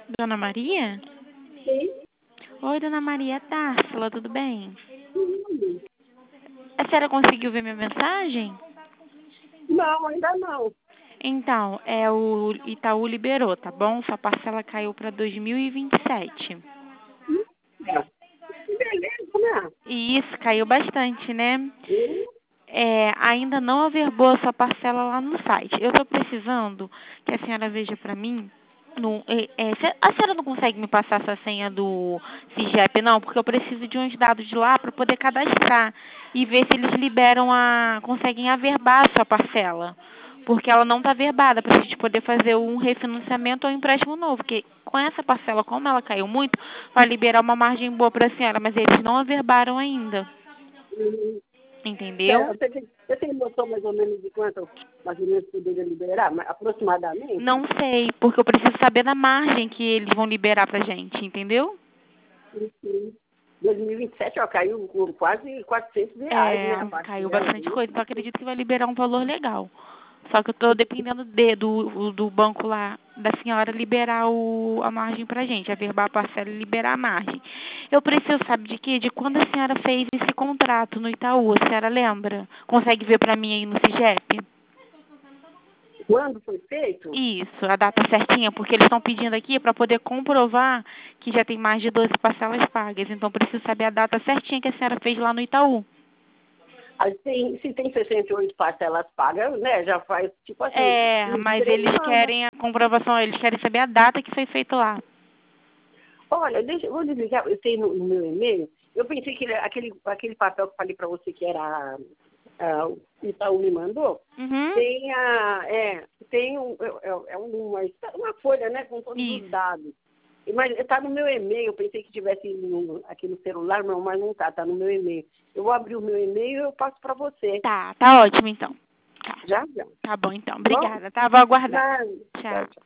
Dona Maria? Sim. Oi, Dona Maria Társila, tudo bem? Sim. A senhora conseguiu ver minha mensagem? Não, ainda não. Então, o Itaú liberou, tá bom? Sua parcela caiu para 2027. É. Que beleza, né? E isso caiu bastante, né? Hum, Ainda não averbou a sua parcela lá no site. Eu estou precisando que a senhora veja para mim. A senhora não consegue me passar essa senha do CIGEP, não? Porque eu preciso de uns dados de lá para poder cadastrar e ver se eles conseguem averbar a sua parcela. Porque ela não está averbada para a gente poder fazer um refinanciamento ou um empréstimo novo. Porque com essa parcela, como ela caiu muito, vai liberar uma margem boa para a senhora, mas eles não averbaram ainda. hum. Entendeu? Você tem noção mais ou menos de quanto mais ou menos poderia liberar? Aproximadamente? Não sei, porque eu preciso saber da margem que eles vão liberar pra gente, entendeu? Sim. 2027, ó, caiu com quase R$ 400, né? A Caiu parcela. bastante coisa, então acredito que vai liberar um valor legal. Só que eu tô dependendo do banco lá, da senhora liberar a margem pra gente, averbar a parcela e liberar a margem. Eu preciso, sabe de quê? De quando a senhora fez esse contrato no Itaú, a senhora lembra? Consegue ver pra mim aí no CIGEP? Quando foi feito? Isso, a data certinha, porque eles estão pedindo aqui para poder comprovar que já tem mais de 12 parcelas pagas. Então, preciso saber a data certinha que a senhora fez lá no Itaú. Se tem 68 parcelas pagas, né? Já faz, tipo assim, uns Mas 3 eles anos. querem a comprovação, eles querem saber a data que foi feito lá. Olha, eu vou desligar, eu tenho no meu e-mail, eu pensei que aquele papel que eu falei para você que era o Itaú me mandou, Uhum. tem uma folha, né, com todos os Isso. dados. Mas está no meu e-mail, eu pensei que tivesse aqui no celular, mas não está no meu e-mail. Eu vou abrir o meu e-mail e eu passo para você. Tá ótimo então. Tá. Já, já. Tá bom então. Bom, Obrigada, tá? Vou aguardar. nada. Tchau, Tchau. tchau.